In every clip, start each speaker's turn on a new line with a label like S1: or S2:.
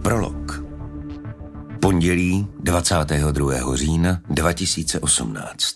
S1: Prolog. Pondělí 22. října 2018.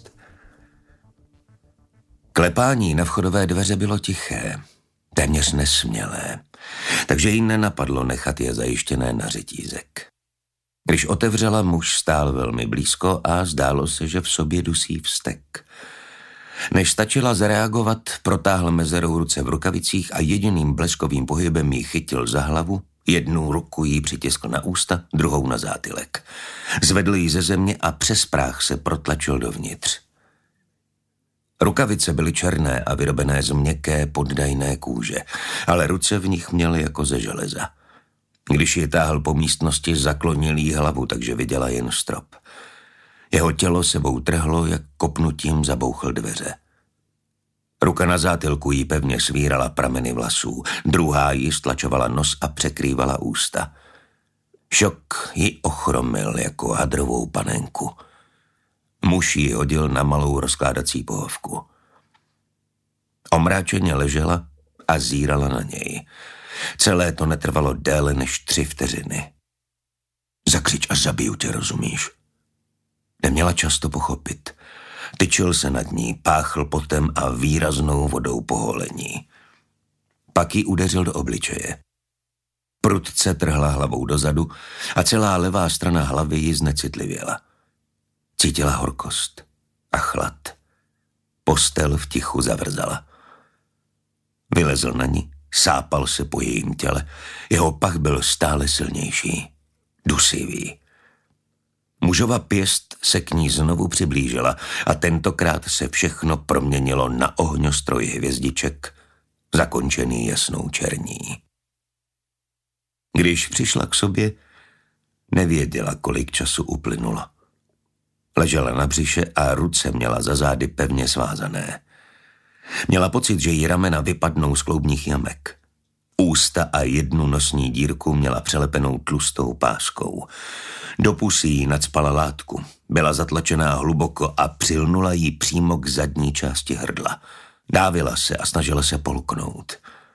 S1: Klepání na vchodové dveře bylo tiché, téměř nesmělé, takže jí nenapadlo nechat je zajištěné na řetízek. Když otevřela, muž stál velmi blízko a zdálo se, že v sobě dusí vztek. Než stačila zareagovat, protáhl mezerou ruce v rukavicích a jediným bleskovým pohybem ji chytil za hlavu, jednu ruku jí přitiskl na ústa, druhou na zátylek. Zvedl ji ze země a přes práh se protlačil dovnitř. Rukavice byly černé a vyrobené z měkké poddajné kůže, ale ruce v nich měl jako ze železa. Když ji táhl po místnosti, zaklonil jí hlavu, takže viděla jen strop. Jeho tělo sebou trhlo, jak kopnutím zabouchl dveře. Ruka na zátylku jí pevně svírala prameny vlasů, druhá jí stlačovala nos a překrývala ústa. Šok ji ochromil jako hadrovou panenku. Muž ji hodil na malou rozkládací pohovku. Omráčeně ležela a zírala na něj. Celé to netrvalo déle než 3 vteřiny. Zakřič a zabiju tě, rozumíš? Neměla čas to pochopit. Tyčil se nad ní, páchl potem a výraznou vodou po holení. Pak ji udeřil do obličeje. Prudce trhla hlavou dozadu a celá levá strana hlavy ji znecitlivěla. Cítila horkost a chlad. Postel v tichu zavrzala. Vylezl na ní, sápal se po jejím těle. Jeho pach byl stále silnější, dusivý. Mužova pěst se k ní znovu přiblížila a tentokrát se všechno proměnilo na ohňostroj hvězdiček, zakončený jasnou černí. Když přišla k sobě, nevěděla, kolik času uplynulo. Ležela na břiše a ruce měla za zády pevně svázané. Měla pocit, že jí ramena vypadnou z kloubních jamek. Ústa a jednu nosní dírku měla přelepenou tlustou páskou. Do pusy jí nacpala látku. Byla zatlačená hluboko a přilnula jí přímo k zadní části hrdla. Dávila se a snažila se polknout.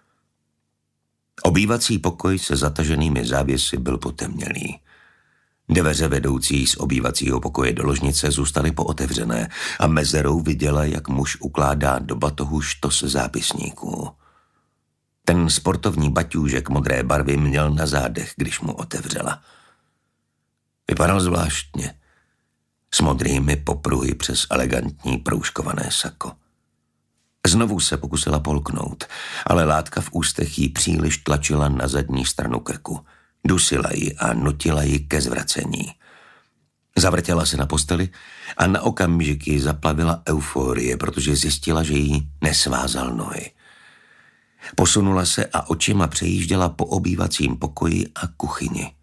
S1: Obývací pokoj se zataženými závěsy byl potemnělý. Dveře vedoucí z obývacího pokoje do ložnice zůstaly pootevřené a mezerou viděla, jak muž ukládá do batohu štos zápisníků. Ten sportovní baťůžek modré barvy měl na zádech, když mu otevřela. Vypadal zvláštně, s modrými popruhy přes elegantní proužkované sako. Znovu se pokusila polknout, ale látka v ústech jí příliš tlačila na zadní stranu krku. Dusila ji a nutila ji ke zvracení. Zavrtěla se na posteli a na okamžik ji zaplavila euforie, protože zjistila, že jí nesvázal nohy. Posunula se a očima přejížděla po obývacím pokoji a kuchyni.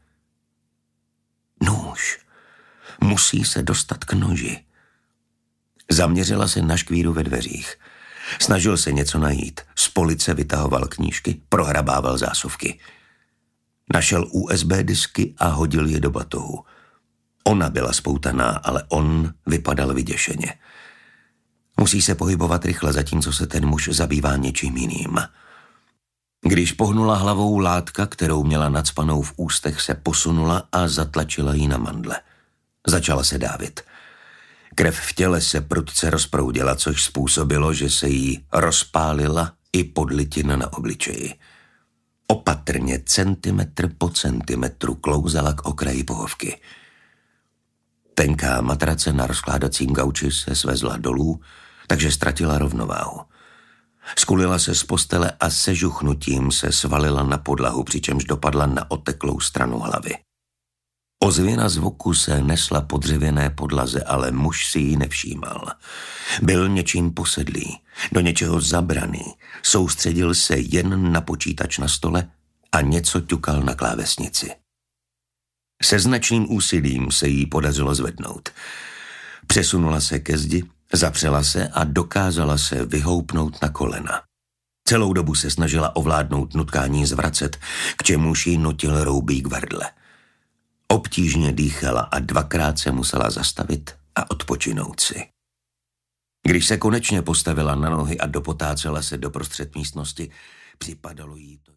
S1: Nůž. Musí se dostat k noži. Zaměřila se na škvíru ve dveřích. Snažil se něco najít. Z police vytahoval knížky, prohrabával zásuvky. Našel USB disky a hodil je do batohu. Ona byla spoutaná, ale on vypadal vyděšeně. Musí se pohybovat rychle, zatímco se ten muž zabývá něčím jiným. Když pohnula hlavou, látka, kterou měla nacpanou v ústech, se posunula a zatlačila ji na mandle. Začala se dávit. Krev v těle se prudce rozproudila, což způsobilo, že se jí rozpálila i podlitina na obličeji. Opatrně, centimetr po centimetru klouzala k okraji pohovky. Tenká matrace na rozkládacím gauči se svezla dolů, takže ztratila rovnováhu. Skulila se z postele a se žuchnutím se svalila na podlahu, přičemž dopadla na oteklou stranu hlavy. Ozvěna zvuku se nesla po dřevěné podlaze, ale muž si ji nevšímal. Byl něčím posedlý, do něčeho zabraný, soustředil se jen na počítač na stole a něco ťukal na klávesnici. Se značným úsilím se jí podařilo zvednout. Přesunula se ke zdi, zapřela se a dokázala se vyhoupnout na kolena. Celou dobu se snažila ovládnout nutkání zvracet, k čemuž jí nutil roubík v hrdle. Obtížně dýchala a 2krát se musela zastavit a odpočinout si. Když se konečně postavila na nohy a dopotácela se doprostřed místnosti, připadalo jí to...